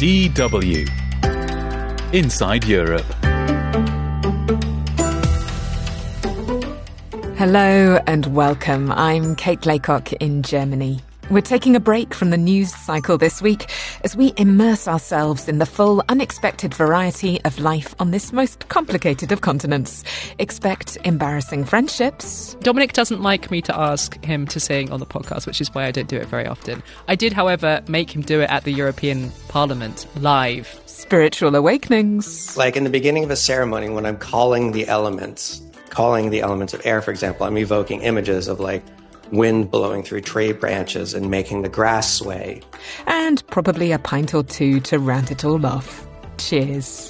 DW Inside Europe. Hello and welcome. I'm Kate Laycock in Germany. We're taking a break from the news cycle this week as we immerse ourselves in the full, unexpected variety of life on this most complicated of continents. Expect embarrassing friendships. Dominic doesn't like me to ask him to sing on the podcast, which is why I don't do it very often. I did, however, make him do it at the European Parliament live. Spiritual awakenings. Like in the beginning of a ceremony, when I'm calling the elements of air, for example, I'm evoking images of like wind blowing through tree branches and making the grass sway. And probably a pint or two to round it all off. Cheers.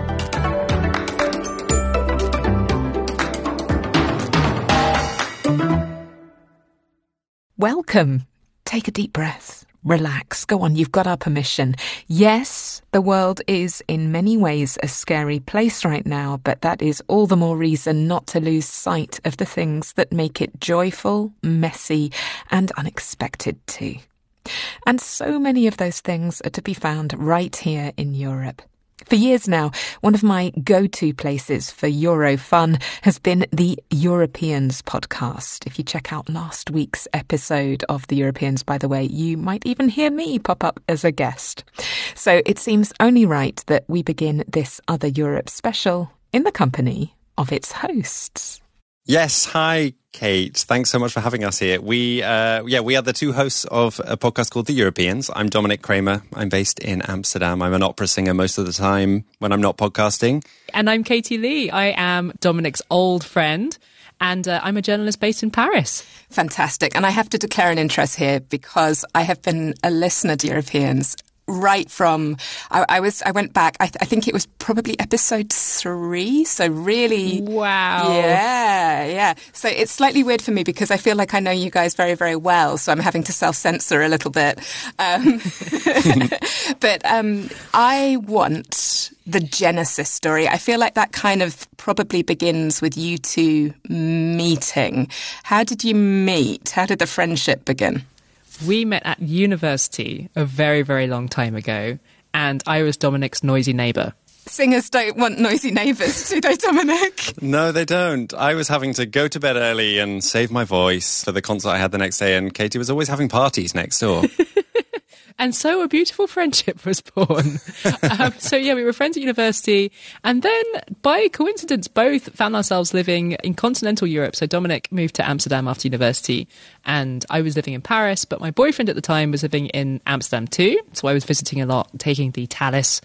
Welcome. Take a deep breath. Relax. Go on, you've got our permission. Yes, the world is in many ways a scary place right now, but that is all the more reason not to lose sight of the things that make it joyful, messy, and unexpected too. And so many of those things are to be found right here in Europe. For years now, one of my go-to places for Euro fun has been the Europeans podcast. If you check out last week's episode of the Europeans, by the way, you might even hear me pop up as a guest. So it seems only right that we begin this Other Europe special in the company of its hosts. Yes, hi, Kate. Thanks so much for having us here. We are the two hosts of a podcast called The Europeans. I'm Dominic Kramer. I'm based in Amsterdam. I'm an opera singer most of the time when I'm not podcasting. And I'm Katie Lee. I am Dominic's old friend, and I'm a journalist based in Paris. Fantastic. And I have to declare an interest here because I have been a listener to Europeans right from, I went back, I think it was probably episode 3, so really... Wow. Yeah. So it's slightly weird for me because I feel like I know you guys very, very well, so I'm having to self-censor a little bit. But I want the Genesis story. I feel like that kind of probably begins with you two meeting. How did you meet? How did the friendship begin? We met at university a very, very long time ago, and I was Dominic's noisy neighbour. Singers don't want noisy neighbours, do they, Dominic? No, they don't. I was having to go to bed early and save my voice for the concert I had the next day, and Katie was always having parties next door. And so a beautiful friendship was born. We were friends at university. And then, by coincidence, both found ourselves living in continental Europe. So Dominic moved to Amsterdam after university, and I was living in Paris. But my boyfriend at the time was living in Amsterdam too. So I was visiting a lot, taking the Thalys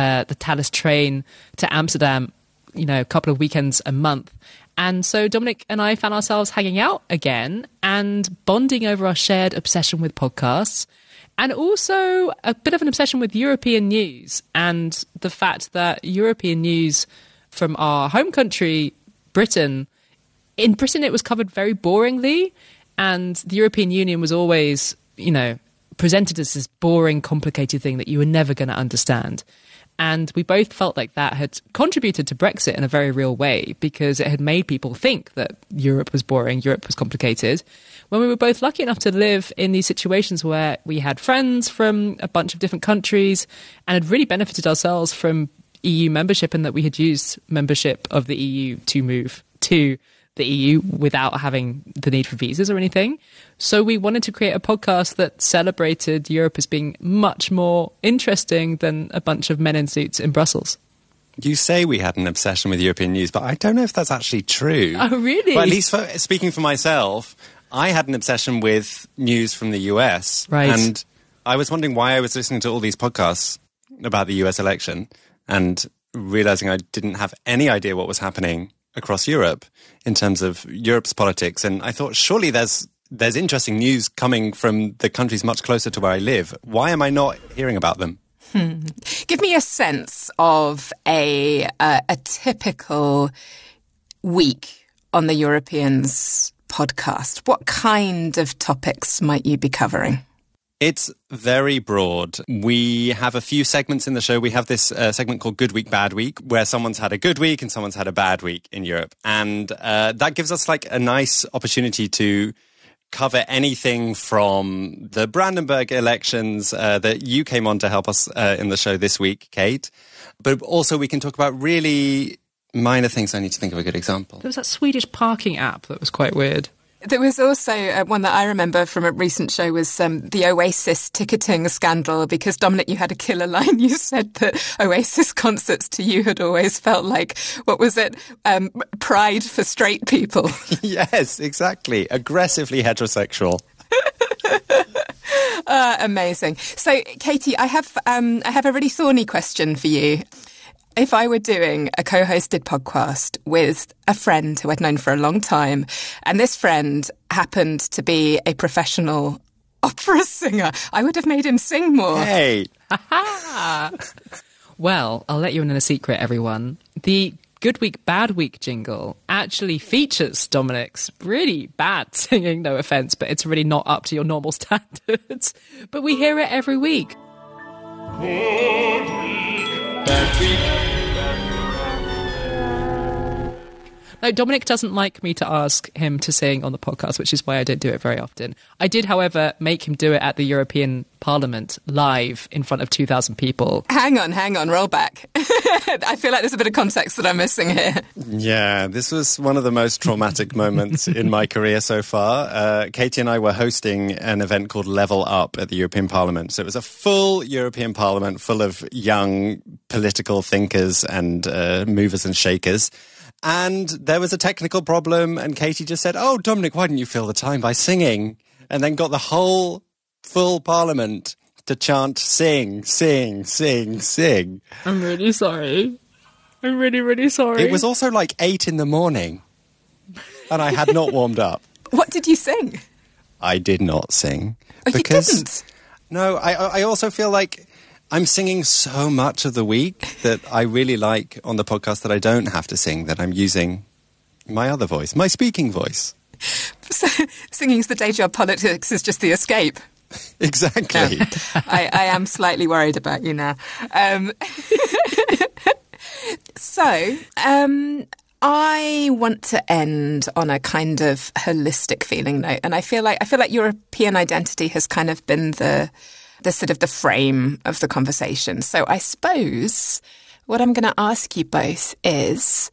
train to Amsterdam, a couple of weekends a month. And so Dominic and I found ourselves hanging out again and bonding over our shared obsession with podcasts. And also a bit of an obsession with European news and the fact that European news from our home country, Britain, in Britain it was covered very boringly, and the European Union was always, presented as this boring, complicated thing that you were never going to understand. And we both felt like that had contributed to Brexit in a very real way because it had made people think that Europe was boring, Europe was complicated, when we were both lucky enough to live in these situations where we had friends from a bunch of different countries and had really benefited ourselves from EU membership, and that we had used membership of the EU to move to the EU without having the need for visas or anything. So we wanted to create a podcast that celebrated Europe as being much more interesting than a bunch of men in suits in Brussels. You say we had an obsession with European news, but I don't know if that's actually true. Oh, really? Well, at least speaking for myself, I had an obsession with news from the US. Right. And I was wondering why I was listening to all these podcasts about the US election and realizing I didn't have any idea what was happening across Europe in terms of Europe's politics. And I thought, surely there's interesting news coming from the countries much closer to where I live. Why am I not hearing about them? Give me a sense of a typical week on the Europeans podcast. What kind of topics might you be covering? It's very broad. We have a few segments in the show. We have this segment called Good Week, Bad Week, where someone's had a good week and someone's had a bad week in Europe. And that gives us like a nice opportunity to cover anything from the Brandenburg elections that you came on to help us in the show this week, Kate. But also we can talk about really minor things. I need to think of a good example. There was that Swedish parking app that was quite weird. There was also one that I remember from a recent show was the Oasis ticketing scandal, because, Dominic, you had a killer line. You said that Oasis concerts to you had always felt like, what was it, Pride for straight people. Yes, exactly. Aggressively heterosexual. Amazing. So, Katie, I have a really thorny question for you. If I were doing a co-hosted podcast with a friend who I'd known for a long time, and this friend happened to be a professional opera singer, I would have made him sing more. Hey! Well, I'll let you in on a secret, everyone. The Good Week, Bad Week jingle actually features Dominic's really bad singing, no offence, but it's really not up to your normal standards. But we hear it every week. Good week, bad week. No, Dominic doesn't like me to ask him to sing on the podcast, which is why I don't do it very often. I did, however, make him do it at the European Parliament live in front of 2,000 people. Hang on, roll back. I feel like there's a bit of context that I'm missing here. Yeah, this was one of the most traumatic moments in my career so far. Katie and I were hosting an event called Level Up at the European Parliament. So it was a full European Parliament full of young political thinkers and movers and shakers. And there was a technical problem, and Katie just said, "Oh, Dominic, why didn't you fill the time by singing?" And then got the whole full Parliament to chant, "Sing, sing, sing, sing." I'm really sorry. I'm really, really sorry. It was also like 8 a.m, and I had not warmed up. What did you sing? I did not sing. Oh, you didn't? No, I also feel like I'm singing so much of the week that I really like on the podcast that I don't have to sing, that I'm using my other voice, my speaking voice. So, singing's the day job, politics is just the escape. Exactly. I am slightly worried about you now. I want to end on a kind of holistic feeling note, and I feel like European identity has kind of been the sort of the frame of the conversation. So I suppose what I'm going to ask you both is,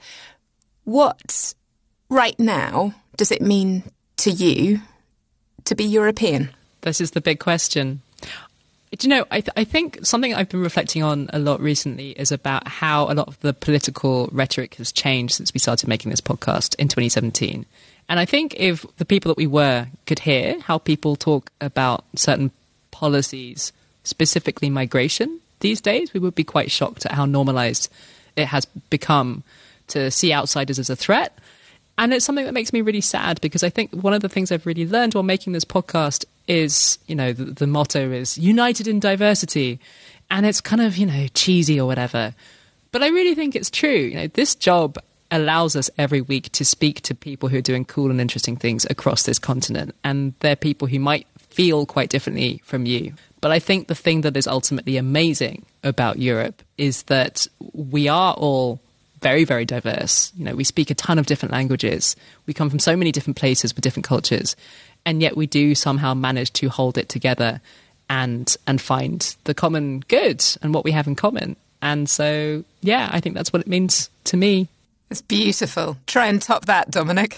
what right now does it mean to you to be European? This is the big question. Do you know, I think something I've been reflecting on a lot recently is about how a lot of the political rhetoric has changed since we started making this podcast in 2017. And I think if the people that we were could hear how people talk about certain policies, specifically migration, these days, we would be quite shocked at how normalised it has become to see outsiders as a threat. And it's something that makes me really sad, because I think one of the things I've really learned while making this podcast is, you know, the motto is united in diversity. And it's kind of, you know, cheesy or whatever. But I really think it's true. You know, this job allows us every week to speak to people who are doing cool and interesting things across this continent. And they're people who might feel quite differently from you. But I think the thing that is ultimately amazing about Europe is that we are all very, very diverse. You know, we speak a ton of different languages. We come from so many different places with different cultures. And yet we do somehow manage to hold it together and find the common good and what we have in common. And so, yeah, I think that's what it means to me. It's beautiful. Try and top that, Dominic.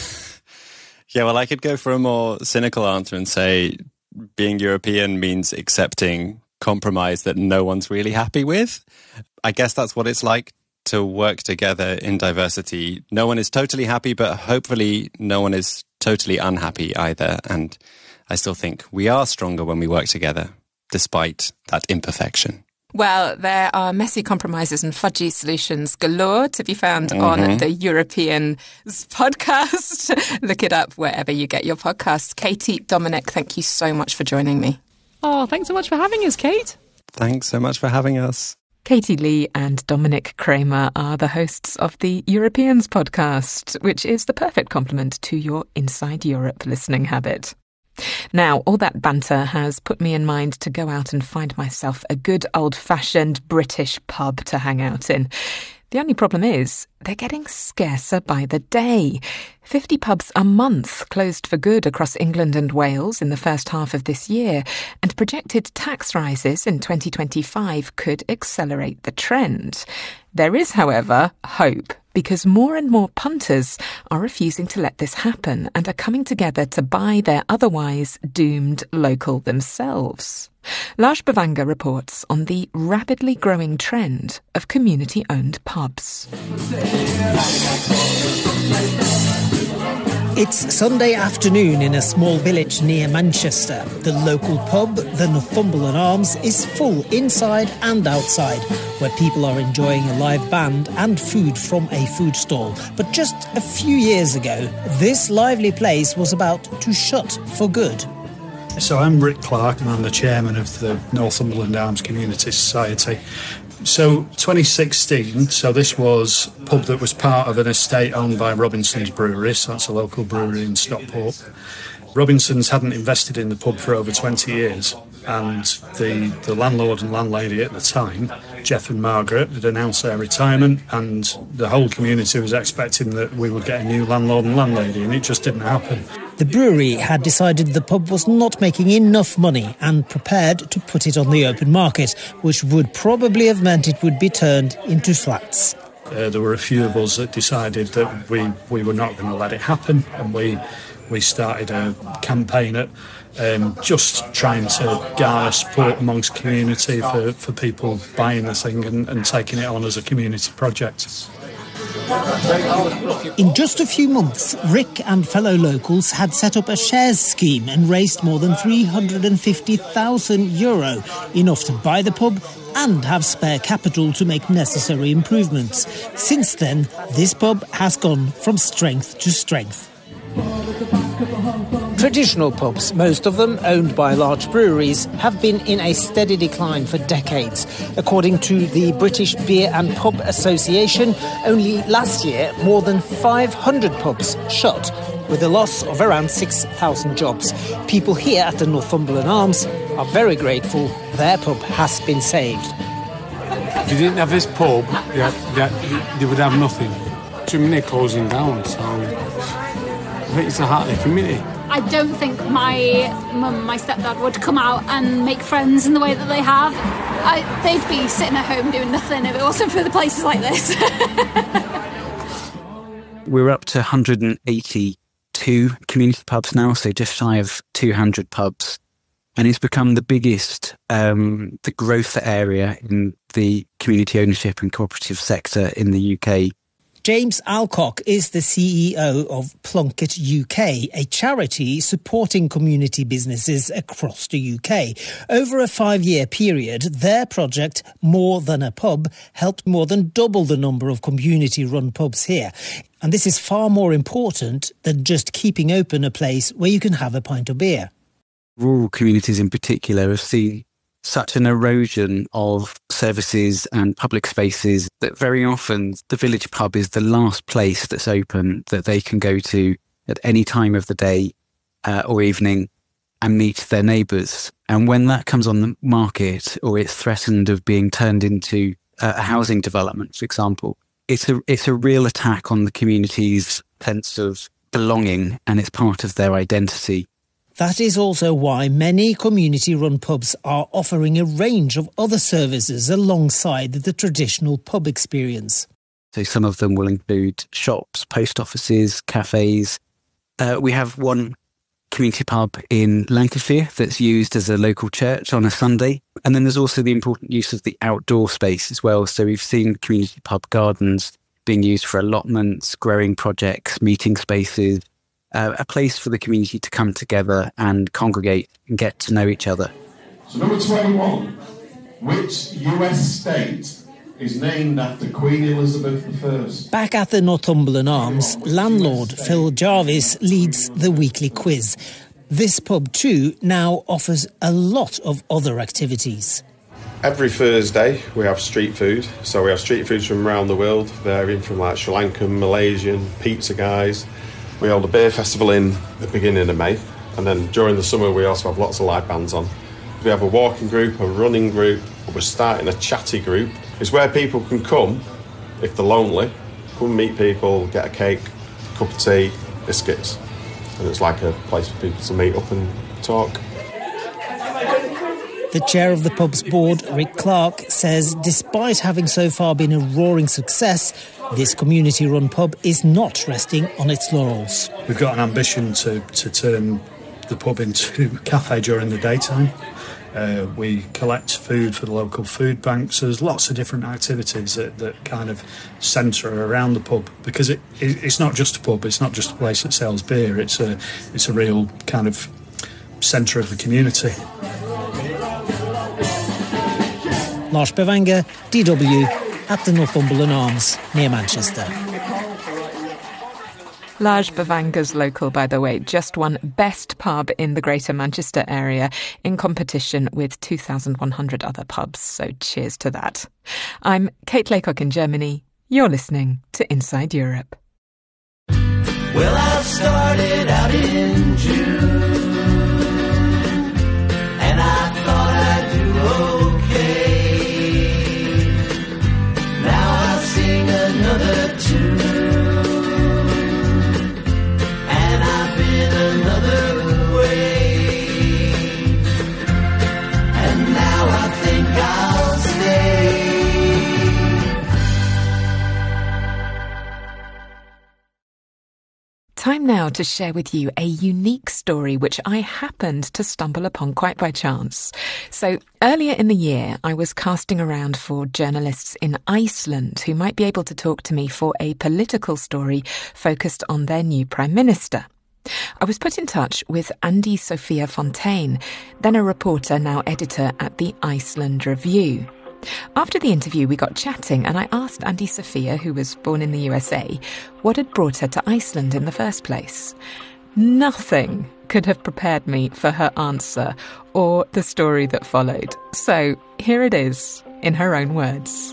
Yeah, well, I could go for a more cynical answer and say being European means accepting compromise that no one's really happy with. I guess that's what it's like to work together in diversity. No one is totally happy, but hopefully no one is totally unhappy either. And I still think we are stronger when we work together, despite that imperfection. Well, there are messy compromises and fudgy solutions galore to be found on the European podcast. Look it up wherever you get your podcasts. Katie, Dominic, thank you so much for joining me. Oh, thanks so much for having us, Kate. Thanks so much for having us. Katie Lee and Dominic Kramer are the hosts of the Europeans podcast, which is the perfect complement to your Inside Europe listening habit. Now, all that banter has put me in mind to go out and find myself a good old-fashioned British pub to hang out in. The only problem is they're getting scarcer by the day. 50 pubs a month closed for good across England and Wales in the first half of this year, and projected tax rises in 2025 could accelerate the trend. There is, however, hope, because more and more punters are refusing to let this happen and are coming together to buy their otherwise doomed local themselves. Lars Bavanga reports on the rapidly growing trend of community-owned pubs. It's Sunday afternoon in a small village near Manchester. The local pub, the Northumberland Arms, is full inside and outside, where people are enjoying a live band and food from a food stall. But just a few years ago, this lively place was about to shut for good. So I'm Rick Clark and I'm the chairman of the Northumberland Arms Community Society. So 2016, so this was a pub that was part of an estate owned by Robinson's Brewery, so that's a local brewery in Stockport. Robinson's hadn't invested in the pub for over 20 years, and the landlord and landlady at the time, Jeff and Margaret, had announced their retirement, and the whole community was expecting that we would get a new landlord and landlady, and it just didn't happen. The brewery had decided the pub was not making enough money and prepared to put it on the open market, which would probably have meant it would be turned into flats. There were a few of us that decided that we were not going to let it happen, and we started a campaign at just trying to garner support amongst community for people buying the thing and taking it on as a community project. In just a few months, Rick and fellow locals had set up a shares scheme and raised more than €350,000, enough to buy the pub and have spare capital to make necessary improvements. Since then, this pub has gone from strength to strength. Traditional pubs, most of them owned by large breweries, have been in a steady decline for decades. According to the British Beer and Pub Association, only last year more than 500 pubs shut, with a loss of around 6,000 jobs. People here at the Northumberland Arms are very grateful their pub has been saved. If you didn't have this pub, they would have nothing. Too many closing down, so I think it's the heart of the community. I don't think my mum, my stepdad would come out and make friends in the way that they have. They'd be sitting at home doing nothing if it wasn't for the places like this. We're up to 182 community pubs now, so just shy of 200 pubs. And it's become the biggest, the growth area in the community ownership and cooperative sector in the UK. James Alcock is the CEO of Plunkett UK, a charity supporting community businesses across the UK. Over a 5-year period, their project, More Than a Pub, helped more than double the number of community-run pubs here. And this is far more important than just keeping open a place where you can have a pint of beer. Rural communities in particular have seen such an erosion of services and public spaces that very often the village pub is the last place that's open that they can go to at any time of the day or evening and meet their neighbours. And when that comes on the market, or it's threatened of being turned into a housing development, for example, it's a real attack on the community's sense of belonging, and it's part of their identity. That is also why many community-run pubs are offering a range of other services alongside the traditional pub experience. So some of them will include shops, post offices, cafes. We have one community pub in Lancashire that's used as a local church on a Sunday. And then there's also the important use of the outdoor space as well. So we've seen community pub gardens being used for allotments, growing projects, meeting spaces, a place for the community to come together and congregate and get to know each other. So number 21, which US state is named after Queen Elizabeth I? Back at the Northumberland Arms, landlord Phil Jarvis leads the weekly quiz. This pub too now offers a lot of other activities. Every Thursday we have street food. So we have street foods from around the world, varying from like Sri Lankan, Malaysian, pizza guys. We hold a beer festival in the beginning of May, and then during the summer we also have lots of live bands on. We have a walking group, a running group, we're starting a chatty group. It's where people can come if they're lonely, come and meet people, get a cake, cup of tea, biscuits. And it's like a place for people to meet up and talk. The chair of the pub's board, Rick Clark, says despite having so far been a roaring success, this community-run pub is not resting on its laurels. We've got an ambition to turn the pub into a cafe during the daytime. We collect food for the local food banks. So there's lots of different activities that kind of centre around the pub, because it's not just a pub, it's not just a place that sells beer, it's a real kind of centre of the community. Lars Bavanger, DW, at the Northumberland Arms, near Manchester. Lars Bavanger's local, by the way, just won Best Pub in the Greater Manchester area in competition with 2,100 other pubs, so cheers to that. I'm Kate Laycock in Germany. You're listening to Inside Europe. Well, I started out in June, and I thought I'd do okay. Now I sing another tune, and I've been another way, and now I think I'll stay. Time now to share with you a unique story which I happened to stumble upon quite by chance. So earlier in the year, I was casting around for journalists in Iceland who might be able to talk to me for a political story focused on their new Prime Minister. I was put in touch with Andy Sophia Fontaine, then a reporter, now editor at the Iceland Review. After the interview, we got chatting and I asked Andy Sophia, who was born in the USA, what had brought her to Iceland in the first place. Nothing could have prepared me for her answer or the story that followed. So here it is, in her own words.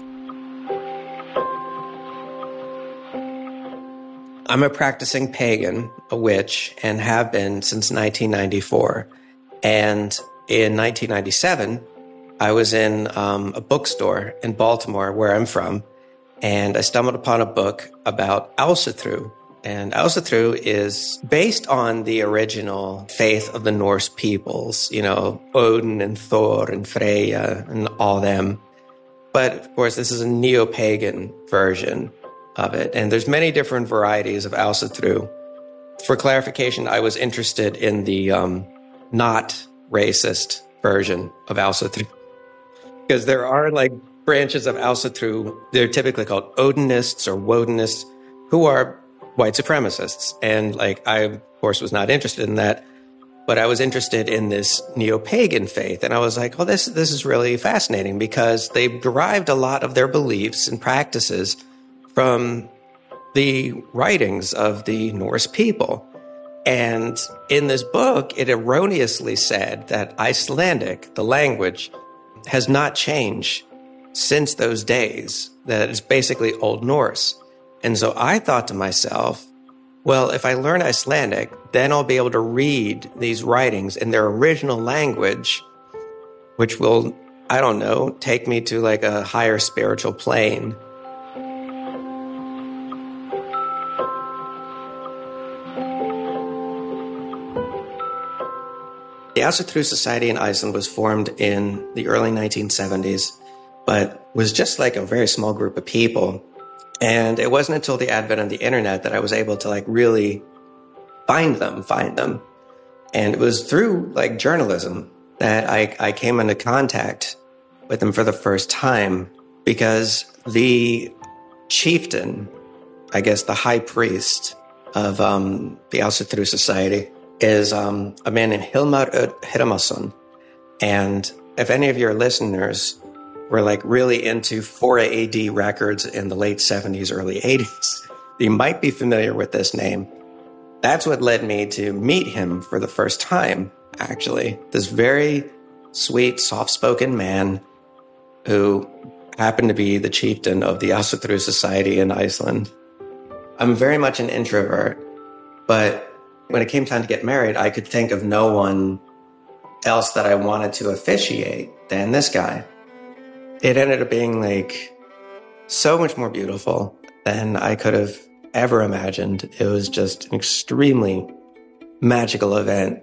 I'm a practicing pagan, a witch, and have been since 1994. And in 1997, I was in a bookstore in Baltimore, where I'm from, and I stumbled upon a book about Ásatrú. And Ásatrú is based on the original faith of the Norse peoples, you know, Odin and Thor and Freyja and all them. But, of course, this is a neo-pagan version of it. And there's many different varieties of Ásatrú. For clarification, I was interested in the not racist version of Ásatrú. Because there are like branches of Ásatrú, they're typically called Odinists or Wodinists, who are white supremacists. And like, I, of course, was not interested in that, but I was interested in this neo-pagan faith. And I was like, oh, this is really fascinating, because they've derived a lot of their beliefs and practices from the writings of the Norse people. And in this book, it erroneously said that Icelandic, the language, has not changed since those days, that it's basically Old Norse. And so I thought to myself, well, if I learn Icelandic, then I'll be able to read these writings in their original language, which will, I don't know, take me to like a higher spiritual plane. The Ásatrú Society in Iceland was formed in the early 1970s, but was just like a very small group of people. And it wasn't until the advent of the internet that I was able to like really find them. And it was through like journalism that I came into contact with them for the first time, because the chieftain, I guess the high priest of the Ásatrú Society, is a man named Hilmar Hirmason. And if any of your listeners were like really into 4 AD records in the late 70s, early 80s, you might be familiar with this name. That's what led me to meet him for the first time, actually. This very sweet, soft-spoken man who happened to be the chieftain of the Ásatrú Society in Iceland. I'm very much an introvert, but when it came time to get married, I could think of no one else that I wanted to officiate than this guy. It ended up being like so much more beautiful than I could have ever imagined. It was just an extremely magical event.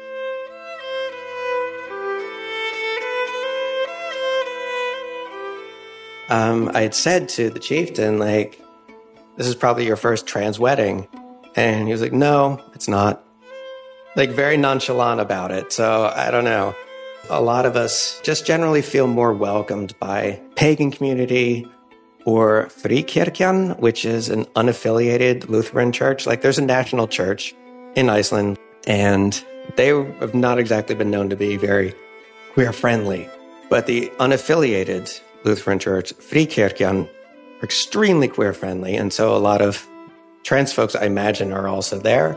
I had said to the chieftain, like, this is probably your first trans wedding. And he was like, no, it's not. Like, very nonchalant about it. So I don't know. A lot of us just generally feel more welcomed by pagan community or Fríkirkjan, which is an unaffiliated Lutheran church. Like, there's a national church in Iceland, and they have not exactly been known to be very queer-friendly. But the unaffiliated Lutheran church, Fríkirkjan, are extremely queer-friendly, and so a lot of trans folks, I imagine, are also there.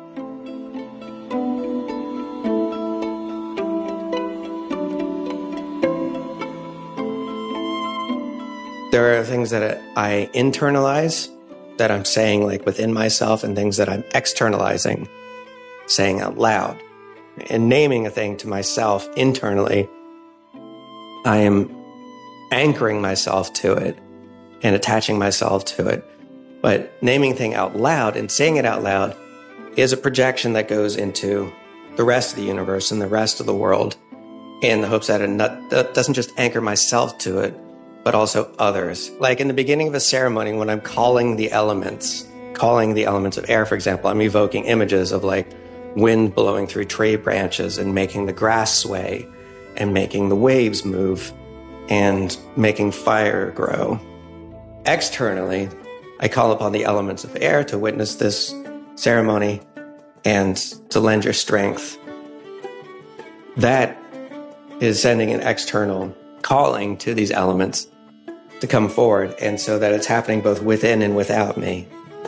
There are things that I internalize, that I'm saying like within myself, and things that I'm externalizing, saying out loud. And naming a thing to myself internally, I am anchoring myself to it and attaching myself to it. But naming a thing out loud and saying it out loud is a projection that goes into the rest of the universe and the rest of the world, in the hopes that it doesn't just anchor myself to it, but also others. Like in the beginning of a ceremony, when I'm calling the elements of air, for example, I'm evoking images of like wind blowing through tree branches and making the grass sway and making the waves move and making fire grow. Externally, I call upon the elements of air to witness this ceremony and to lend your strength. That is sending an external calling to these elements to come forward, and so that it's happening both within and without me.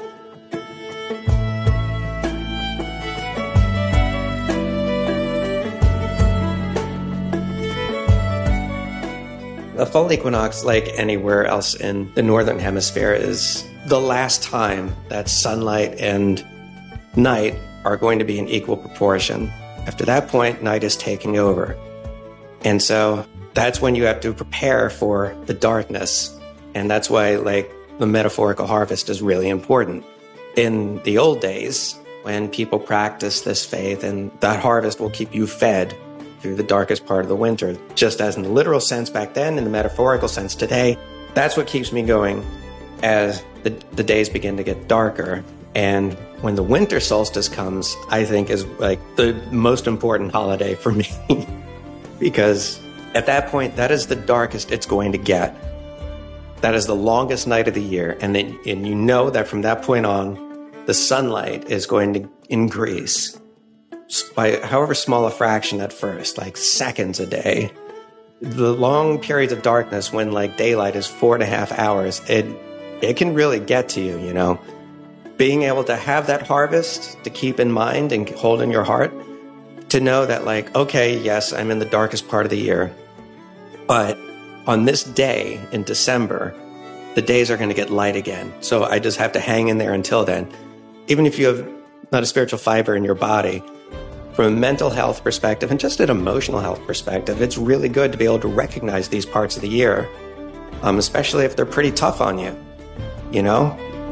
The fall equinox, like anywhere else in the northern hemisphere, is the last time that sunlight and night are going to be in equal proportion. After that point, night is taking over. And so that's when you have to prepare for the darkness. And that's why, like, the metaphorical harvest is really important. In the old days, when people practice this faith, and that harvest will keep you fed through the darkest part of the winter, just as in the literal sense back then, in the metaphorical sense today, that's what keeps me going as the days begin to get darker. And when the winter solstice comes, I think is like the most important holiday for me. Because at that point, that is the darkest it's going to get. That is the longest night of the year. And you know that from that point on, the sunlight is going to increase by however small a fraction at first, like seconds a day. The long periods of darkness when like daylight is 4.5 hours, it can really get to you, you know. Being able to have that harvest to keep in mind and hold in your heart, to know that like, okay, yes, I'm in the darkest part of the year, but on this day in December, the days are going to get light again. So I just have to hang in there until then. Even if you have not a spiritual fiber in your body, from a mental health perspective and just an emotional health perspective, it's really good to be able to recognize these parts of the year, especially if they're pretty tough on you, you know?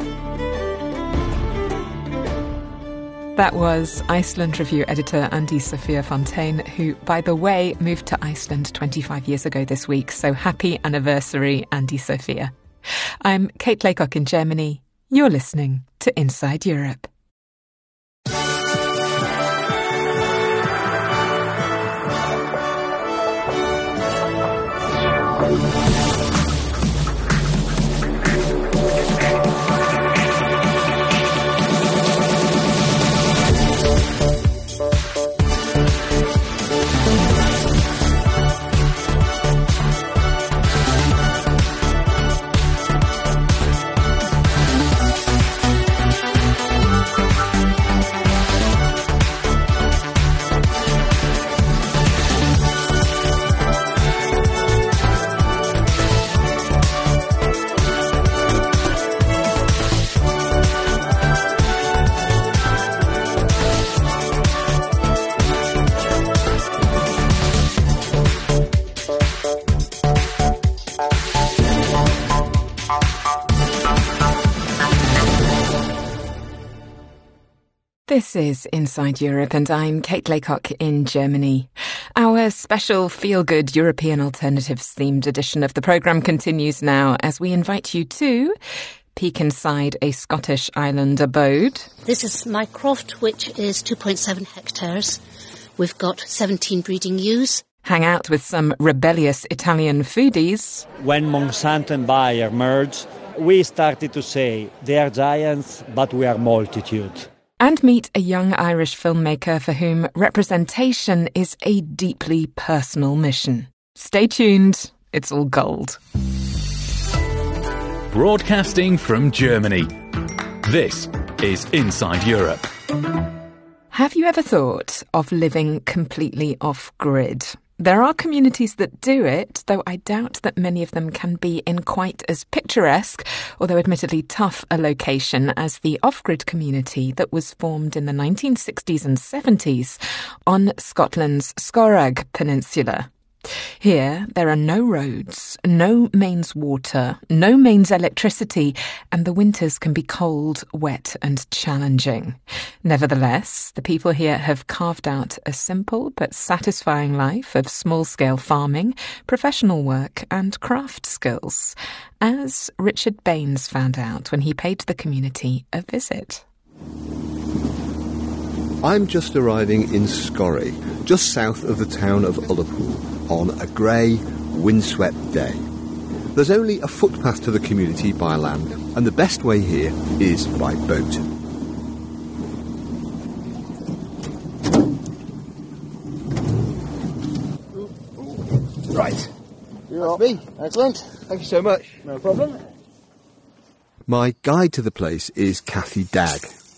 That was Iceland Review editor Andy Sophia Fontaine, who, by the way, moved to Iceland 25 years ago this week. So happy anniversary, Andy Sophia. I'm Kate Laycock in Germany. You're listening to Inside Europe. This is Inside Europe, and I'm Kate Laycock in Germany. Our special feel-good European alternatives-themed edition of the programme continues now as we invite you to peek inside a Scottish island abode. This is my croft, which is 2.7 hectares. We've got 17 breeding ewes. Hang out with some rebellious Italian foodies. When Monsanto and Bayer merged, we started to say, they are giants, but we are multitude. And meet a young Irish filmmaker for whom representation is a deeply personal mission. Stay tuned, it's all gold. Broadcasting from Germany, this is Inside Europe. Have you ever thought of living completely off-grid? There are communities that do it, though I doubt that many of them can be in quite as picturesque, although admittedly tough a location as the off-grid community that was formed in the 1960s and 70s on Scotland's Scorag Peninsula. Here, there are no roads, no mains water, no mains electricity, and the winters can be cold, wet and challenging. Nevertheless, the people here have carved out a simple but satisfying life of small-scale farming, professional work and craft skills, as Richard Baines found out when he paid the community a visit. I'm just arriving in Scorry, just south of the town of Ullapool, on a grey, windswept day. There's only a footpath to the community by land, and the best way here is by boat. Right. You're off me. Excellent. Thank you so much. No problem. My guide to the place is Kathy Dagg.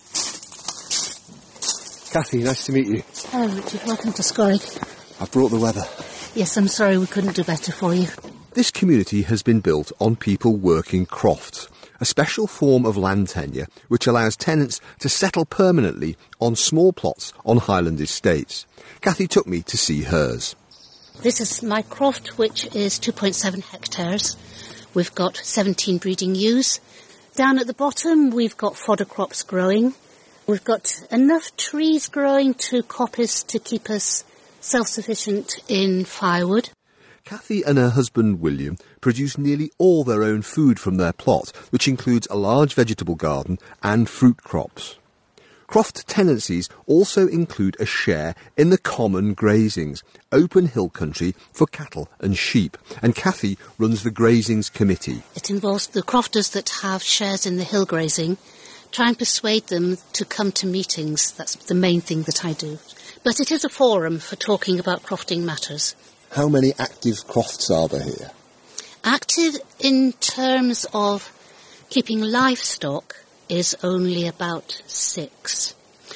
Kathy, nice to meet you. Hello, Richard. Welcome to Scorrig. I've brought the weather. Yes, I'm sorry we couldn't do better for you. This community has been built on people working crofts, a special form of land tenure which allows tenants to settle permanently on small plots on Highland estates. Kathy took me to see hers. This is my croft, which is 2.7 hectares. We've got 17 breeding ewes. Down at the bottom, we've got fodder crops growing. We've got enough trees growing to coppice to keep us self-sufficient in firewood. Kathy and her husband William produce nearly all their own food from their plot, which includes a large vegetable garden and fruit crops. Croft tenancies also include a share in the common grazings, open hill country for cattle and sheep, and Kathy runs the grazings committee. It involves the crofters that have shares in the hill grazing. Try and persuade them to come to meetings. That's the main thing that I do. But it is a forum for talking about crofting matters. How many active crofts are there here? Active in terms of keeping livestock is only about 6.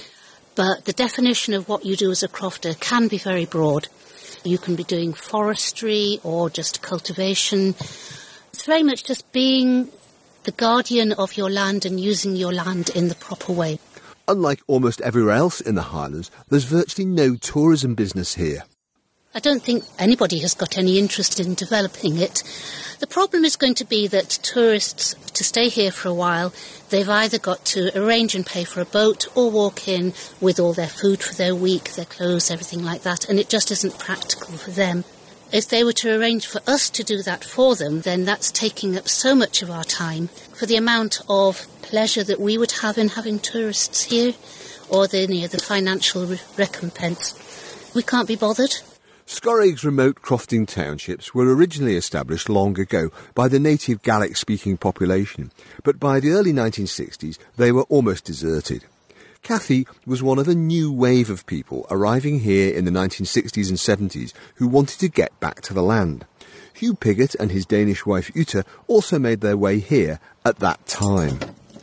But the definition of what you do as a crofter can be very broad. You can be doing forestry or just cultivation. It's very much just being the guardian of your land and using your land in the proper way. Unlike almost everywhere else in the Highlands, there's virtually no tourism business here. I don't think anybody has got any interest in developing it. The problem is going to be that tourists, to stay here for a while, they've either got to arrange and pay for a boat or walk in with all their food for their week, their clothes, everything like that, and it just isn't practical for them. If they were to arrange for us to do that for them, then that's taking up so much of our time for the amount of pleasure that we would have in having tourists here, or the financial recompense. We can't be bothered. Scorrig's remote crofting townships were originally established long ago by the native Gaelic-speaking population, but by the early 1960s they were almost deserted. Kathy was one of a new wave of people arriving here in the 1960s and 70s who wanted to get back to the land. Hugh Pigott and his Danish wife Uta also made their way here at that time.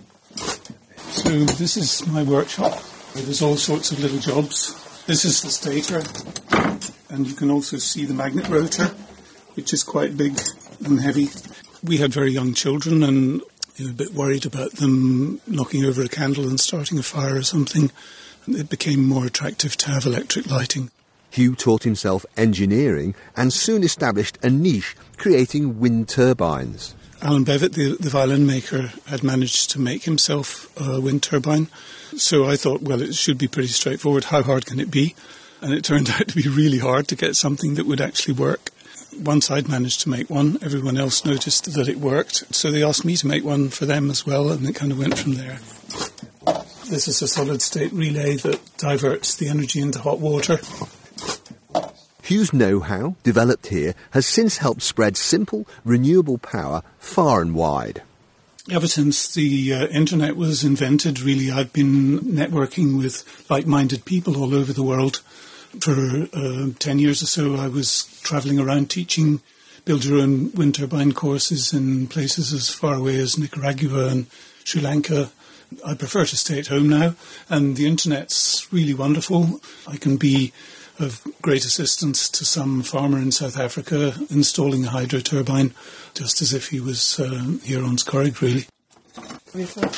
So this is my workshop. There's all sorts of little jobs. This is the stator, and you can also see the magnet rotor, which is quite big and heavy. We had very young children, and we were a bit worried about them knocking over a candle and starting a fire or something, and it became more attractive to have electric lighting. Hugh taught himself engineering and soon established a niche creating wind turbines. Alan Bevitt, the violin maker, had managed to make himself a wind turbine. So I thought, well, it should be pretty straightforward. How hard can it be? And it turned out to be really hard to get something that would actually work. Once I'd managed to make one, everyone else noticed that it worked. So they asked me to make one for them as well, and it kind of went from there. This is a solid-state relay that diverts the energy into hot water. Hugh's know-how, developed here, has since helped spread simple, renewable power far and wide. Ever since the internet was invented, really, I've been networking with like-minded people all over the world. For 10 years or so, I was travelling around teaching build-your-own wind turbine courses in places as far away as Nicaragua and Sri Lanka. I prefer to stay at home now, and the internet's really wonderful. I can be of great assistance to some farmer in South Africa installing a hydro turbine, just as if he was here on Scorrig, really. We've got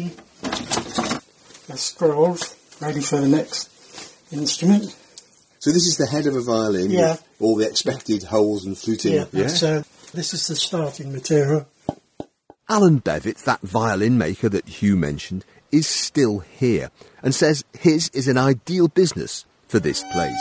the scrolls ready for the next instrument. So this is the head of a violin Yeah. with all the expected holes and fluting. Yeah, this is the starting material. Alan Bevitt, that violin maker that Hugh mentioned, is still here and says his is an ideal business for this place.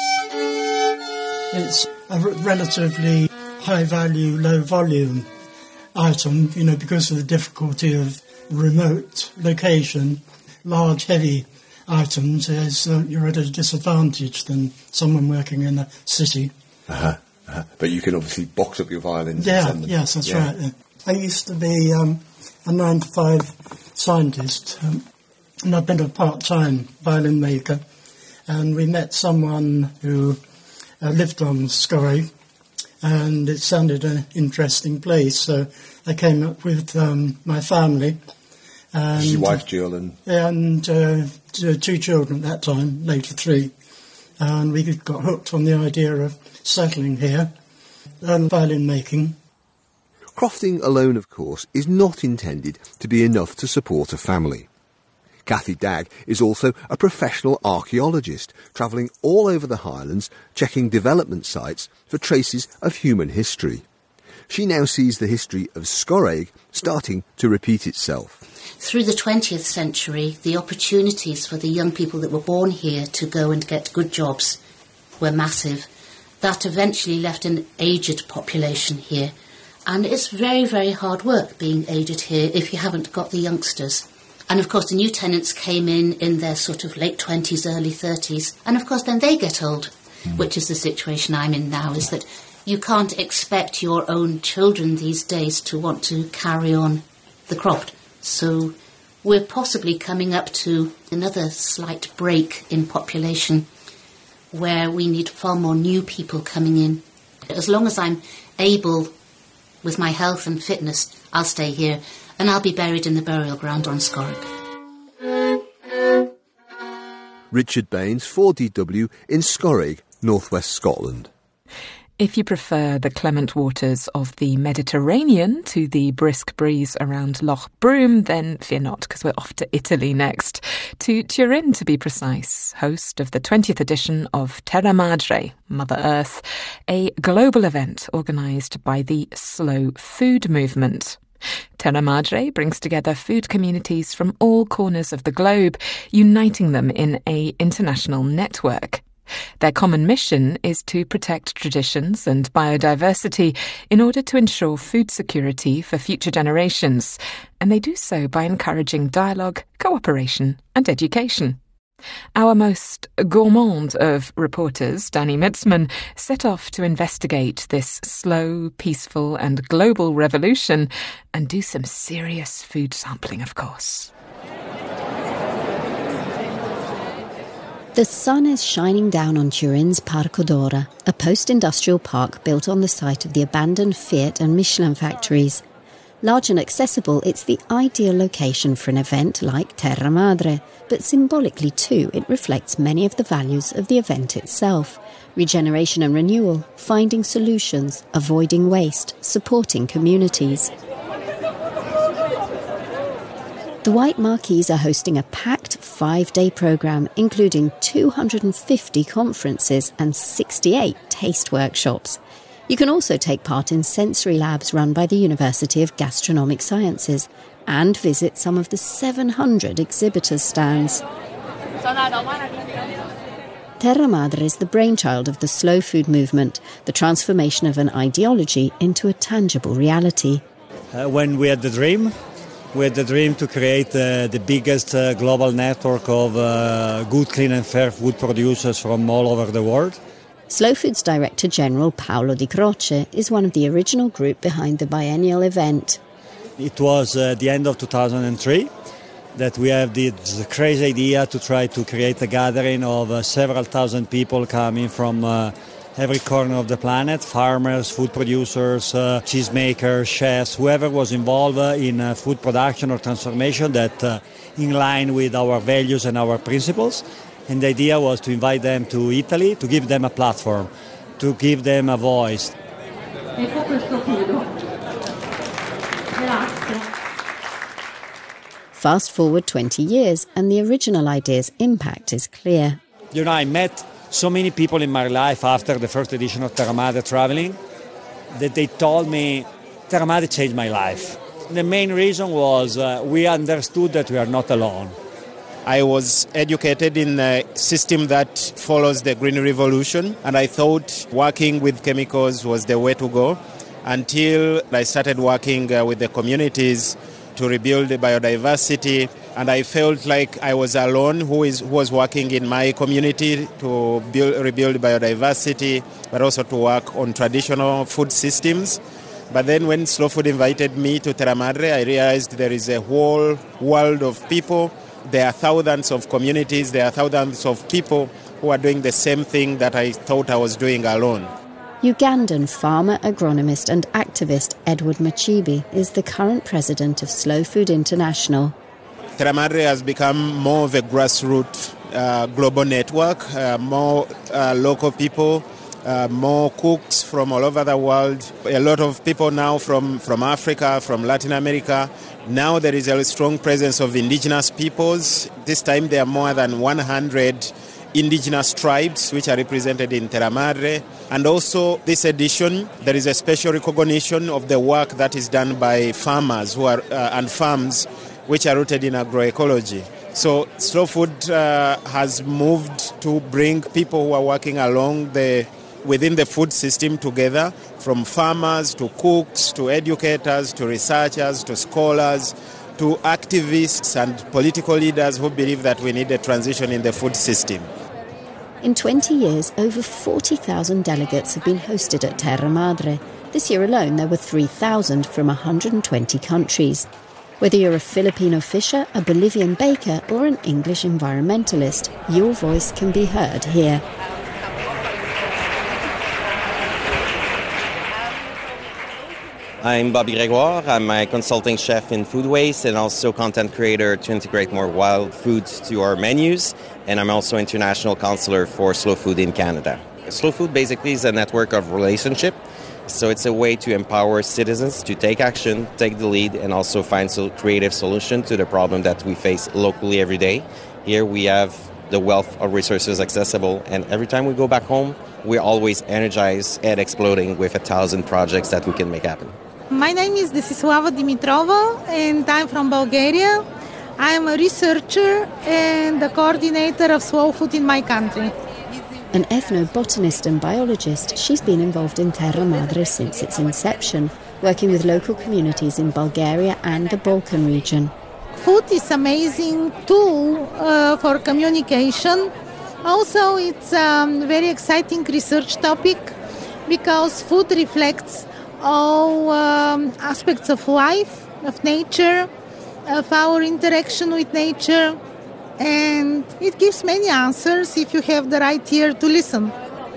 It's a relatively high-value, low-volume item, because of the difficulty of remote location. Large, heavy items, you're at a disadvantage than someone working in a city. But you can obviously box up your violins. Yes, that's right. Yeah. I used to be a 9-to-5 scientist, and I've been a part-time violin maker. And we met someone who lived on Scorrig, and it sounded an interesting place. So I came up with my family. And your wife, Jill, and 2 children at that time, later 3. And we got hooked on the idea of settling here and violin making. Crofting alone, of course, is not intended to be enough to support a family. Kathy Dagg is also a professional archaeologist, travelling all over the Highlands, checking development sites for traces of human history. She now sees the history of Scorrig starting to repeat itself. Through the 20th century, the opportunities for the young people that were born here to go and get good jobs were massive. That eventually left an aged population here. And it's very, very hard work being aged here if you haven't got the youngsters. And of course the new tenants came in their sort of late 20s, early 30s. And of course then they get old, which is the situation I'm in now, is that you can't expect your own children these days to want to carry on the croft. So we're possibly coming up to another slight break in population where we need far more new people coming in. As long as I'm able, with my health and fitness, I'll stay here, and I'll be buried in the burial ground on Scorrig. Richard Baines, 4DW in Scorrig, northwest Scotland. If you prefer the clement waters of the Mediterranean to the brisk breeze around Loch Broom, then fear not, because we're off to Italy next. To Turin, to be precise, host of the 20th edition of Terra Madre, Mother Earth, a global event organised by the Slow Food Movement. Terra Madre brings together food communities from all corners of the globe, uniting them in an international network. Their common mission is to protect traditions and biodiversity in order to ensure food security for future generations, and they do so by encouraging dialogue, cooperation and education. Our most gourmand of reporters, Danny Mitzman, set off to investigate this slow, peaceful and global revolution and do some serious food sampling, of course. The sun is shining down on Turin's Parco d'Ora, a post-industrial park built on the site of the abandoned Fiat and Michelin factories. Large and accessible, it's the ideal location for an event like Terra Madre, but symbolically too, it reflects many of the values of the event itself. Regeneration and renewal, finding solutions, avoiding waste, supporting communities. The White Marquees are hosting a packed 5-day programme, including 250 conferences and 68 taste workshops. You can also take part in sensory labs run by the University of Gastronomic Sciences and visit some of the 700 exhibitors' stands. Terra Madre is the brainchild of the slow food movement, the transformation of an ideology into a tangible reality. When we had the dream to create the biggest global network of good, clean and fair food producers from all over the world. Slow Food's Director General Paolo Di Croce is one of the original group behind the biennial event. It was the end of 2003 that we have this crazy idea to try to create a gathering of several thousand people coming from every corner of the planet, farmers, food producers, cheesemakers, chefs, whoever was involved in food production or transformation that in line with our values and our principles. And the idea was to invite them to Italy, to give them a platform, to give them a voice. Fast forward 20 years and the original idea's impact is clear. You know, I met so many people in my life after the first edition of Terra Madre traveling that they told me, Terra Madre changed my life. The main reason was we understood that we are not alone. I was educated in a system that follows the Green Revolution, and I thought working with chemicals was the way to go until I started working with the communities to rebuild the biodiversity, and I felt like I was alone who was working in my community to rebuild biodiversity, but also to work on traditional food systems. But then when Slow Food invited me to Terra Madre, I realized there is a whole world of people. There are thousands of communities, there are thousands of people who are doing the same thing that I thought I was doing alone. Ugandan farmer, agronomist and activist Edward Machibi is the current president of Slow Food International. Terra Madre has become more of a grassroots global network, more local people, more cooks from all over the world, a lot of people now from Africa, from Latin America. Now there is a strong presence of indigenous peoples. This time there are more than 100 indigenous tribes which are represented in Terra Madre. And also this edition, there is a special recognition of the work that is done by farmers who are and farms which are rooted in agroecology. So Slow Food has moved to bring people who are working within the food system together, from farmers to cooks to educators to researchers to scholars to activists and political leaders who believe that we need a transition in the food system. In 20 years, over 40,000 delegates have been hosted at Terra Madre. This year alone, there were 3,000 from 120 countries. Whether you're a Filipino fisher, a Bolivian baker, or an English environmentalist, your voice can be heard here. I'm Bobby Gregoire. I'm a consulting chef in food waste and also content creator to integrate more wild foods to our menus. And I'm also international counselor for Slow Food in Canada. Slow Food basically is a network of relationship. So it's a way to empower citizens to take action, take the lead, and also find creative solution to the problem that we face locally every day. Here we have the wealth of resources accessible, and every time we go back home, we're always energized and exploding with 1,000 projects that we can make happen. My name is Desislava Dimitrova and I'm from Bulgaria. I am a researcher and the coordinator of Slow Food in my country. An ethnobotanist and biologist, she's been involved in Terra Madre since its inception, working with local communities in Bulgaria and the Balkan region. Food is an amazing tool for communication. Also, it's a very exciting research topic because food reflects all aspects of life, of nature, of our interaction with nature, and it gives many answers if you have the right ear to listen.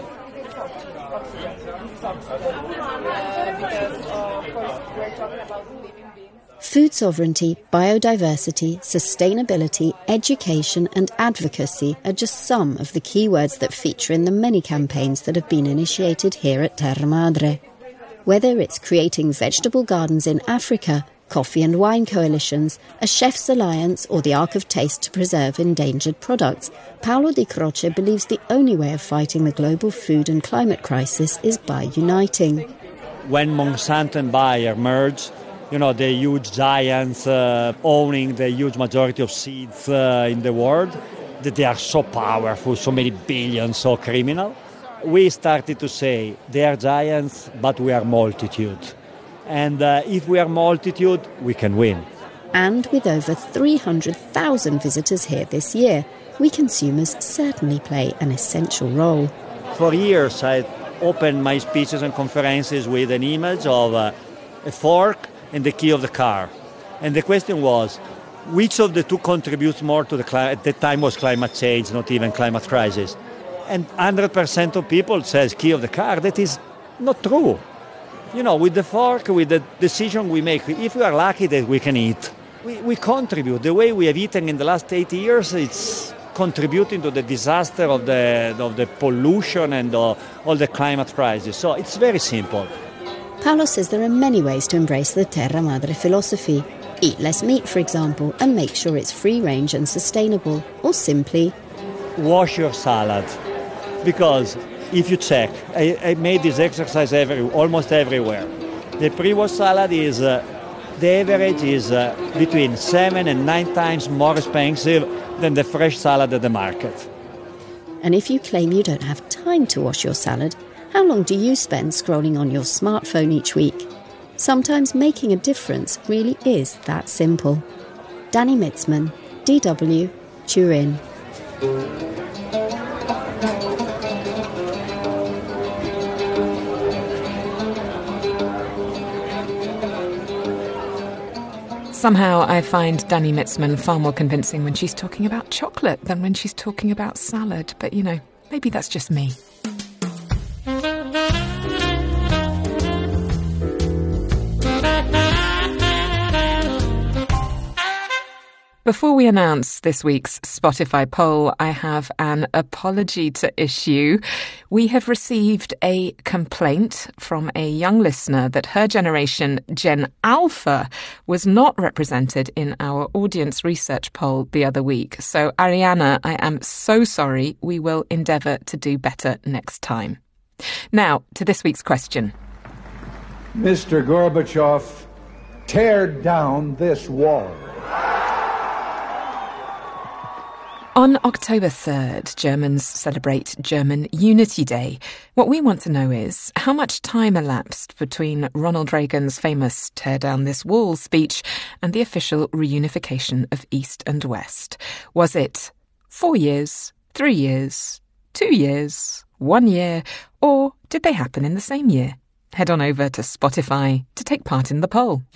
Food sovereignty, biodiversity, sustainability, education and advocacy are just some of the key words that feature in the many campaigns that have been initiated here at Terra Madre. Whether it's creating vegetable gardens in Africa, Coffee and Wine Coalitions, a Chef's Alliance or the Ark of Taste to preserve endangered products, Paolo Di Croce believes the only way of fighting the global food and climate crisis is by uniting. When Monsanto and Bayer merged, the huge giants owning the huge majority of seeds in the world, that they are so powerful, so many billions, so criminal. We started to say, they are giants, but we are multitude. And if we are multitude, we can win. And with over 300,000 visitors here this year, we consumers certainly play an essential role. For years, I opened my speeches and conferences with an image of a fork and the key of the car. And the question was, which of the two contributes more to the climate? At that time was climate change, not even climate crisis. And 100% of people says key of the car. That is not true. With the fork, with the decision we make, if we are lucky that we can eat, we contribute. The way we have eaten in the last 80 years, it's contributing to the disaster of the pollution and all the climate crisis. So it's very simple. Paolo says there are many ways to embrace the Terra Madre philosophy. Eat less meat, for example, and make sure it's free-range and sustainable. Or simply, wash your salad. Because if you check, I made this exercise almost everywhere. The pre-wash salad is, the average is between 7 and 9 times more expensive than the fresh salad at the market. And if you claim you don't have time to wash your salad, how long do you spend scrolling on your smartphone each week? Sometimes making a difference really is that simple. Danny Mitzman, DW, Turin. Somehow I find Danny Mitzman far more convincing when she's talking about chocolate than when she's talking about salad. But, maybe that's just me. Before we announce this week's Spotify poll, I have an apology to issue. We have received a complaint from a young listener that her generation, Gen Alpha, was not represented in our audience research poll the other week. So, Ariana, I am so sorry. We will endeavour to do better next time. Now, to this week's question. Mr. Gorbachev, tear down this wall. On October 3rd, Germans celebrate German Unity Day. What we want to know is how much time elapsed between Ronald Reagan's famous Tear Down This Wall speech and the official reunification of East and West. Was it 4 years, 3 years, 2 years, 1 year, or did they happen in the same year? Head on over to Spotify to take part in the poll.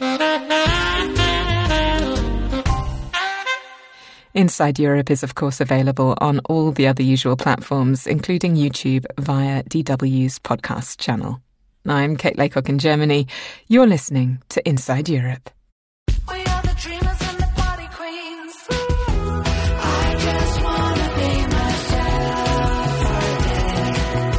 Inside Europe is, of course, available on all the other usual platforms, including YouTube via DW's podcast channel. I'm Kate Laycock in Germany. You're listening to Inside Europe. We are the dreamers and the party queens. I just wanna be myself again.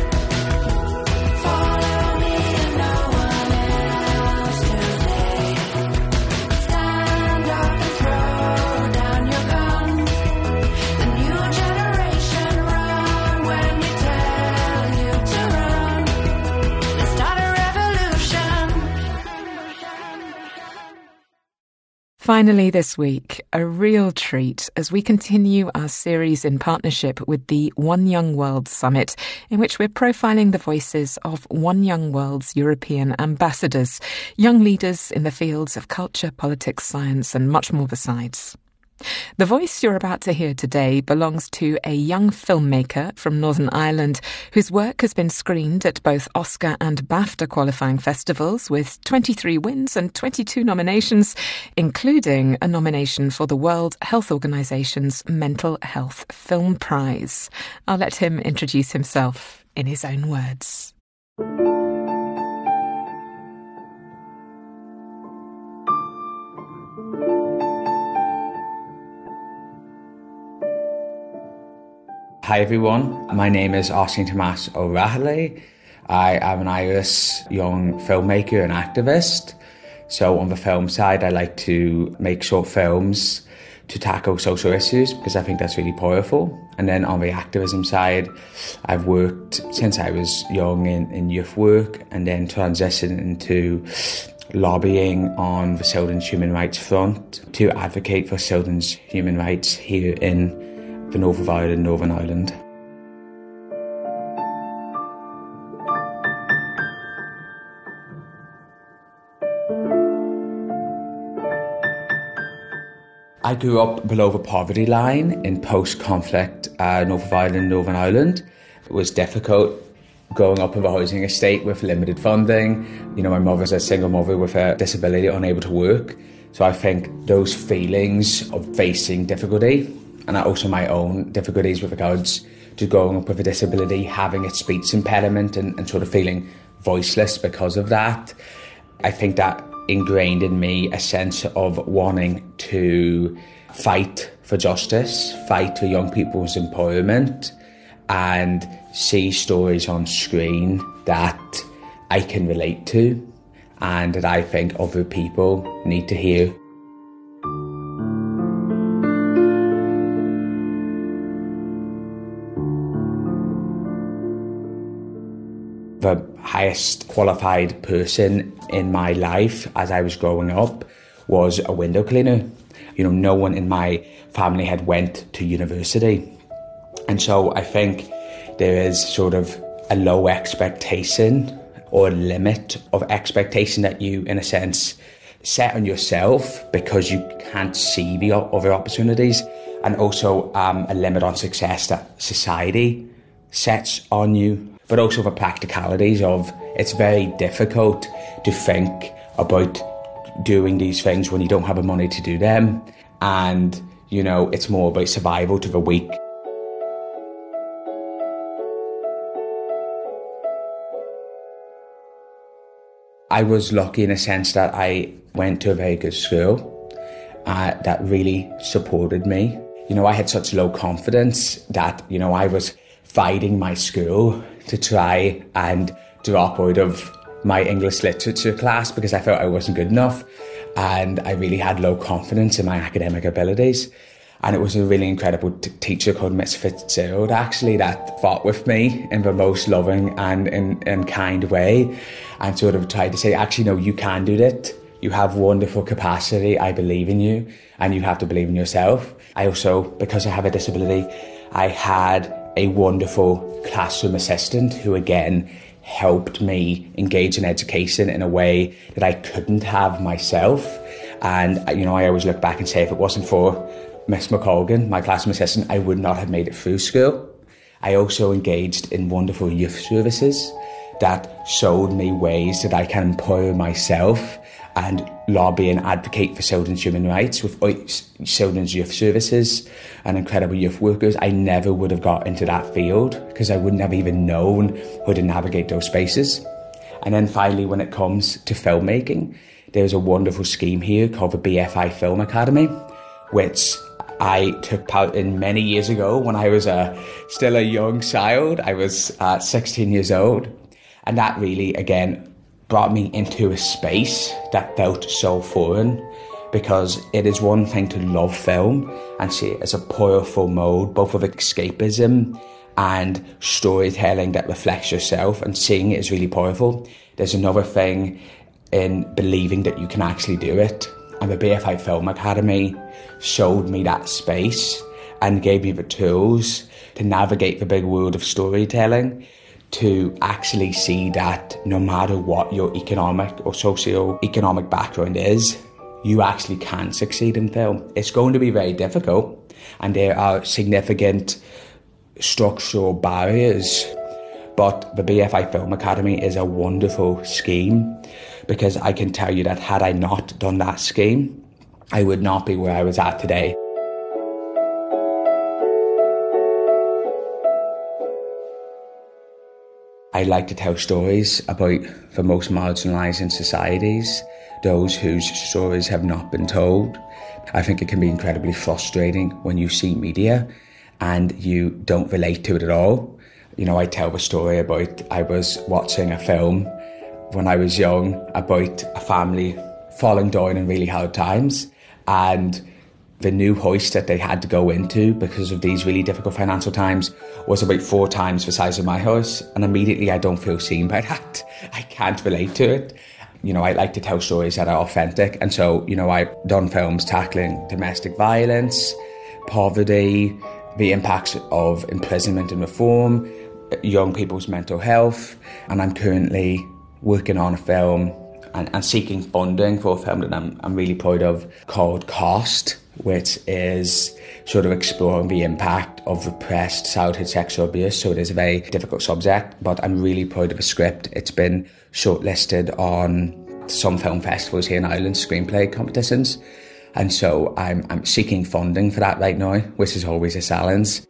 Follow me and no one else today. Stand up and throw down your guns. The new generation run when we tell you to run. Let's start a revolution. Finally this week, a real treat as we continue our series in partnership with the One Young World Summit, in which we're profiling the voices of One Young World's European ambassadors, young leaders in the fields of culture, politics, science, and much more besides. The voice you're about to hear today belongs to a young filmmaker from Northern Ireland whose work has been screened at both Oscar and BAFTA qualifying festivals with 23 wins and 22 nominations, including a nomination for the World Health Organization's Mental Health Film Prize. I'll let him introduce himself in his own words. Hi everyone, my name is Oscar Tomás O'Reilly. I am an Irish young filmmaker and activist So on the film side, I like to make short films to tackle social issues because I think that's really powerful. And then on the activism side, I've worked since I was young in youth work and then transitioned into lobbying on the children's human rights front to advocate for children's human rights here in the North of Ireland, Northern Ireland. I grew up below the poverty line in post-conflict North of Ireland, Northern Ireland. It was difficult growing up in a housing estate with limited funding. You know, my mother's a single mother with a disability, unable to work. So I think those feelings of facing difficulty, and also my own difficulties with regards to growing up with a disability, having a speech impediment and sort of feeling voiceless because of that, I think that ingrained in me a sense of wanting to fight for justice, fight for young people's empowerment, and see stories on screen that I can relate to and that I think other people need to hear. The highest qualified person in my life as I was growing up was a window cleaner. You know, no one in my family had went to university. And so I think there is sort of a low expectation or limit of expectation that you, in a sense, set on yourself because you can't see the other opportunities, and also a limit on success that society sets on you. But also the practicalities of it's very difficult to think about doing these things when you don't have the money to do them. And, you know, it's more about survival to the weak. I was lucky in a sense that I went to a very good school that really supported me. You know, I had such low confidence that, you know, I was fighting my school to try and drop out of my English literature class because I felt I wasn't good enough, and I really had low confidence in my academic abilities. And it was a really incredible teacher called Miss Fitzgerald, actually, that fought with me in the most loving and kind way, and sort of tried to say, actually, no, you can do that. You have wonderful capacity. I believe in you, and you have to believe in yourself. I also, because I have a disability, I had a wonderful classroom assistant who, again, helped me engage in education in a way that I couldn't have myself. And, you know, I always look back and say, if it wasn't for Miss McColgan, my classroom assistant, I would not have made it through school. I also engaged in wonderful youth services that showed me ways that I can empower myself and lobby and advocate for children's human rights. Without children's youth services and incredible youth workers, I never would have got into that field because I wouldn't have even known how to navigate those spaces. And then finally, when it comes to filmmaking, there's a wonderful scheme here called the BFI Film Academy, which I took part in many years ago when I was still a young child. I was 16 years old. And that really, again, brought me into a space that felt so foreign, because it is one thing to love film and see it as a powerful mode, both of escapism and storytelling that reflects yourself, and seeing it is really powerful. There's another thing in believing that you can actually do it. And the BFI Film Academy showed me that space and gave me the tools to navigate the big world of storytelling, to actually see that no matter what your economic or socio-economic background is, you actually can succeed in film. It's going to be very difficult, and there are significant structural barriers, but the BFI Film Academy is a wonderful scheme, because I can tell you that had I not done that scheme, I would not be where I was at today. I like to tell stories about the most marginalised in societies, those whose stories have not been told. I think it can be incredibly frustrating when you see media and you don't relate to it at all. You know, I tell the story about I was watching a film when I was young about a family falling down in really hard times. And the new hoist that they had to go into because of these really difficult financial times was about 4 times the size of my house. And immediately I don't feel seen by that. I can't relate to it. You know, I like to tell stories that are authentic. And so, you know, I've done films tackling domestic violence, poverty, the impacts of imprisonment and reform, young people's mental health. And I'm currently working on a film and seeking funding for a film that I'm really proud of called Cost, which is sort of exploring the impact of repressed childhood sexual abuse. So it is a very difficult subject, but I'm really proud of the script. It's been shortlisted on some film festivals here in Ireland, screenplay competitions. And so I'm seeking funding for that right now, which is always a challenge.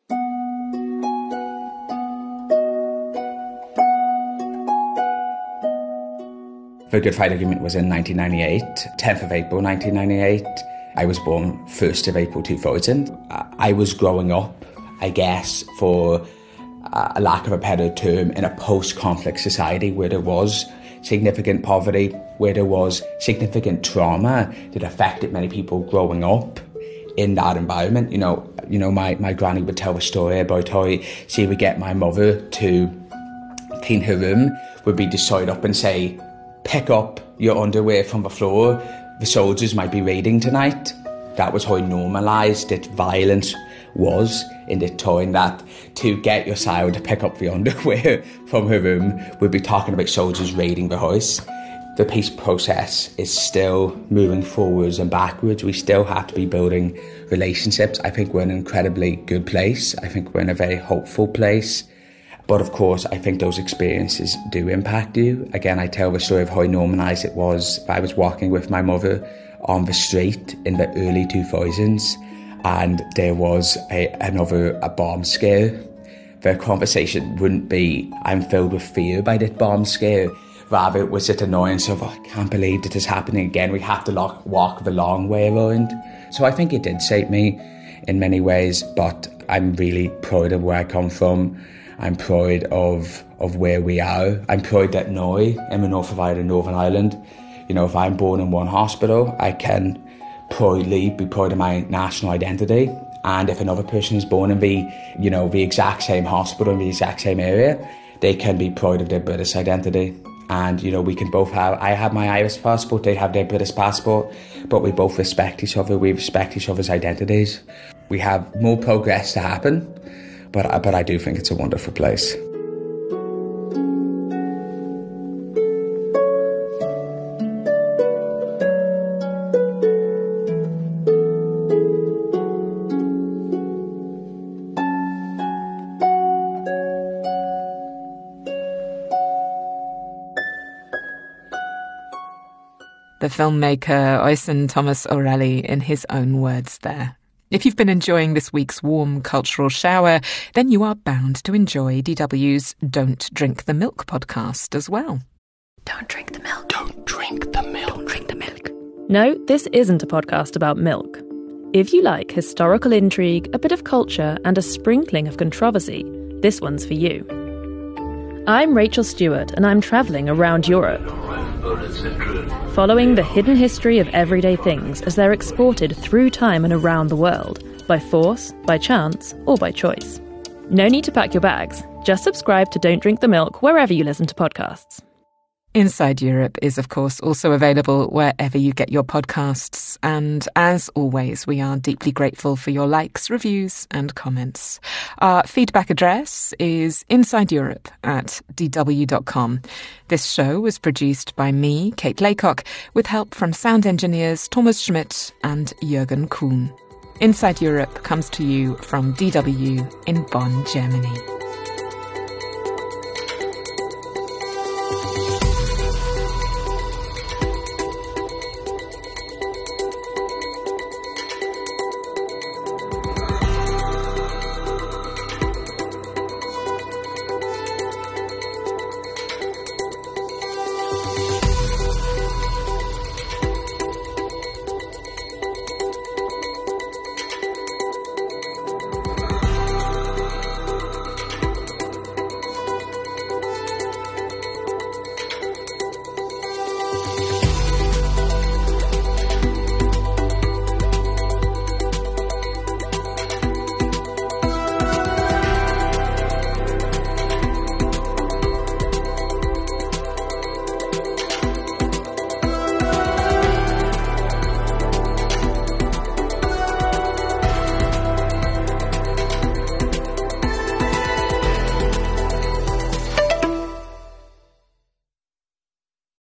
The Good Friday Agreement was in 1998, 10th of April 1998. I was born 1st of April 2000. I was growing up, I guess, for a lack of a better term, in a post-conflict society where there was significant poverty, where there was significant trauma that affected many people growing up in that environment. You know, my granny would tell a story about how she would get my mother to clean her room, would be to side up and say, pick up your underwear from the floor, the soldiers might be raiding tonight. That was how normalised that violence was in the time, that to get your child to pick up the underwear from her room would be talking about soldiers raiding the house. The peace process is still moving forwards and backwards. We still have to be building relationships. I think we're in an incredibly good place. I think we're in a very hopeful place. But of course, I think those experiences do impact you. Again, I tell the story of how normalised it was. I was walking with my mother on the street in the early 2000s, and there was a bomb scare. The conversation wouldn't be, I'm filled with fear by that bomb scare. Rather, it was that annoyance of, I can't believe that is happening again. We have to walk the long way around. So I think it did shape me in many ways, but I'm really proud of where I come from. I'm proud of where we are. I'm proud that now I'm the north of Ireland, Northern Ireland. You know, if I'm born in one hospital, I can proudly be proud of my national identity. And if another person is born in the exact same hospital in the exact same area, they can be proud of their British identity. And, you know, we can both I have my Irish passport, they have their British passport, but we both respect each other, we respect each other's identities. We have more progress to happen, but I do think it's a wonderful place. The filmmaker Oisin Thomas O'Reilly in his own words there. If you've been enjoying this week's warm cultural shower, then you are bound to enjoy DW's Don't Drink the Milk podcast as well. Don't drink the milk. Don't drink the milk. Don't drink the milk. No, this isn't a podcast about milk. If you like historical intrigue, a bit of culture, and a sprinkling of controversy, this one's for you. I'm Rachel Stewart, and I'm travelling around Europe, following the hidden history of everyday things as they're exported through time and around the world, by force, by chance, or by choice. No need to pack your bags. Just subscribe to Don't Drink the Milk wherever you listen to podcasts. Inside Europe is, of course, also available wherever you get your podcasts. And as always, we are deeply grateful for your likes, reviews and comments. Our feedback address is insideeurope@dw.com. This show was produced by me, Kate Laycock, with help from sound engineers Thomas Schmidt and Jürgen Kuhn. Inside Europe comes to you from DW in Bonn, Germany.